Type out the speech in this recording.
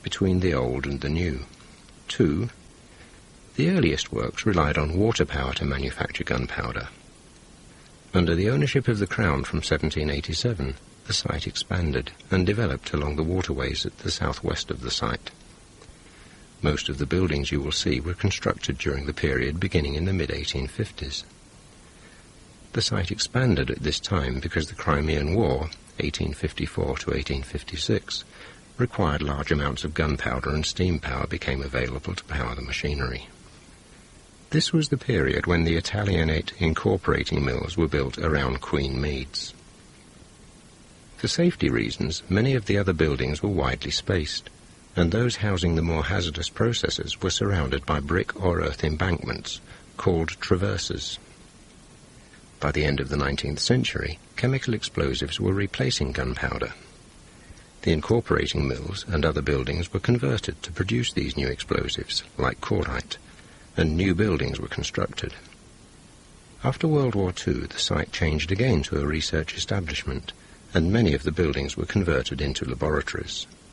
between the old and the new. 2. The earliest works relied on water power to manufacture gunpowder. Under the ownership of the Crown from 1787, the site expanded and developed along the waterways at the southwest of the site. Most of the buildings you will see were constructed during the period beginning in the mid-1850s. The site expanded at this time because the Crimean War, 1854 to 1856, required large amounts of gunpowder, and steam power became available to power the machinery. This was the period when the Italianate incorporating mills were built around Queen Meads. For safety reasons, many of the other buildings were widely spaced, and those housing the more hazardous processes were surrounded by brick or earth embankments, called traverses. By the end of the 19th century, chemical explosives were replacing gunpowder. The incorporating mills and other buildings were converted to produce these new explosives, like cordite, and new buildings were constructed. After World War II, the site changed again to a research establishment, and many of the buildings were converted into laboratories.